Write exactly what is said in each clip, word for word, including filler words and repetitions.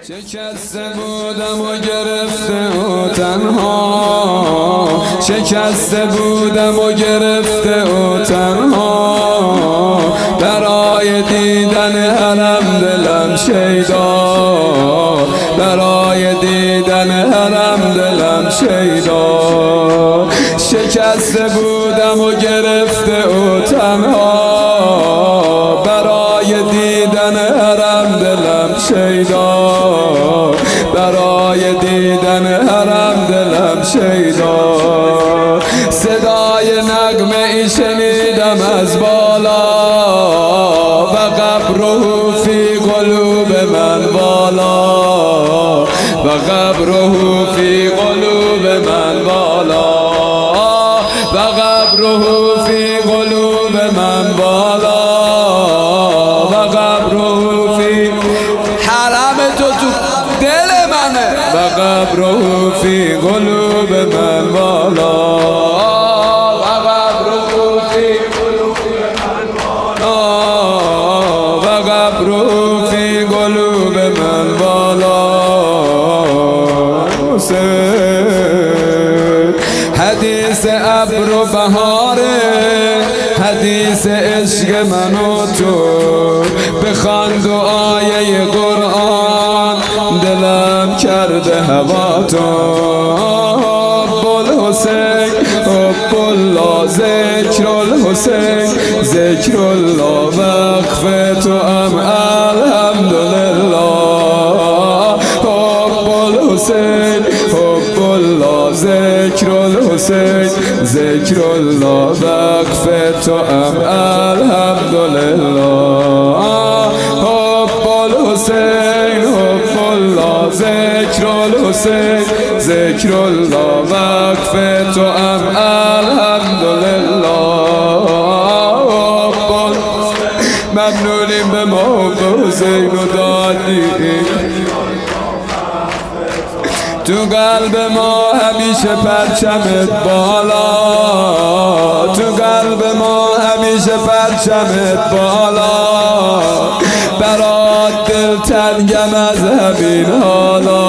شکسته بودم و گرفته و تنها، شکسته بودم و گرفته و تنها، برای دیدن حرم دلم شیدا، برای دیدن حرم دلم شیدا. شکسته بودم و گرفته و تنها، برای دیدن حرم دلم شیدا، برای دیدن حرم دلم شیدا. صدای نغمه ای شنیدم از بالا، و قبره فی قلوب من بالا، و قبره فی قلوب من بالا، و قبره فی قلوب من بالا، و قبره فی حرم تو تو دل منه، و قبره فی قلوب من بالا، و قبره فی قلوب من بالا، و قبره فی قلوب من بالا. حدیث ابر و بهاره، حدیث عشق من و تو، بخوان دعای قرآن دلم کرده هوا تو. حب الحسین حب الله ذکر الحسین ذکر الله، وقف تو ام الحمدلله. حب الحسین حب الله ذکر الحسین ذکر الله، وقف تو ام الحمدلله. حب الحسین حب الله ذکر الحسین ذکر الله، وقف تو ام الحمدلله. ممنونیم به محب حسین و دادی، تو قلب ما همیشه پرچمت بالا، تو قلب ما همیشه پرچمت بالا، برات دل تنگم از همین حالا،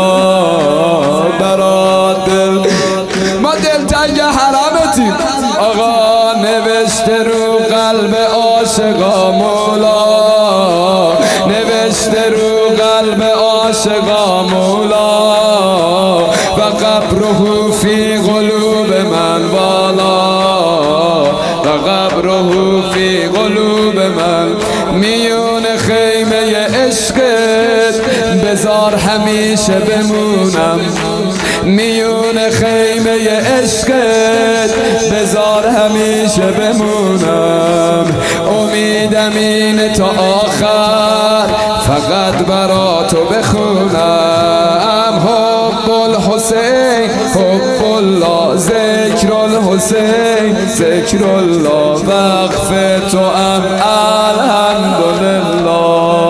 برات دل ما دل تنگ حرمتیم آقا، نوشته رو قلب عاشقا مولا، نوشته رو قلب عاشقا مولا، و قبره فی قلوب من بالا، و قبره فی قلوب من. میون خیمه عشقت بذار همیشه بمونم، میون خیمه عشقت بذار همیشه بمونم. امیدم اینه تا آخر فقط برا تو بخونم. حب الحسین حب الله ذکر الحسین ذکر الله، وقف تو ام الحمدلله.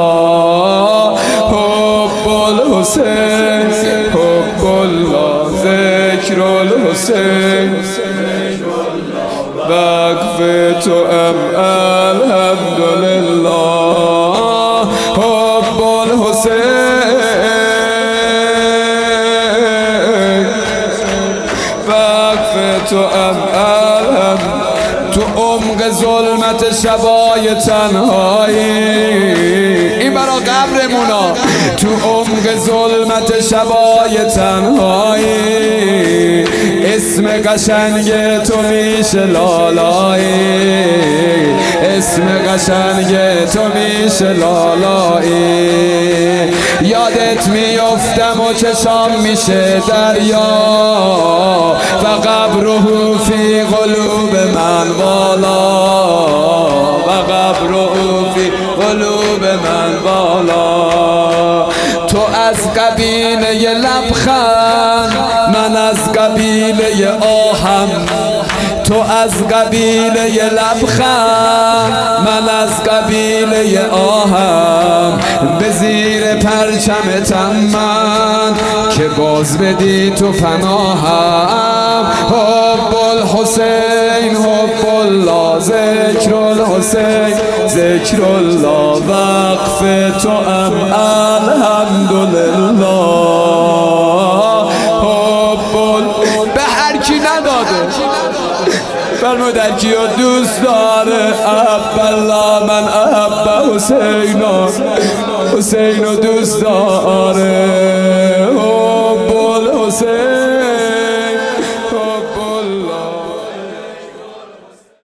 حب الحسین حب الله ذکر الحسین، وقف تو ام الحمدلله. حب الحسین وقف تو ام الحمدلله. تو عمق ظلمت شبای تنهایی، این برا قبرمونا، تو عمق ظلمت شبای تنهایی، اسم قشنگ تو میشه لالایی، اسم قشنگ تو میشه لالایی. یادت میافتم و چشام میشه دریا، و قبره فی قلوب من بالا، و قبره فی قلوب من بالا. تو از قبیله لبخند، من از قبیله آهم، تو از قبیله لبخند، من از قبیله آهم. به زیر پرچمتم من که باز بدی تو پناهم. حب الحسین حب الله ذکر الحسین ذکر الله، وقف تو ام الحمدلله. نداده. فرمودن کیو دوست داره؟ عبدالله من احب حسینا، حسینو دوست داره. حب الحسین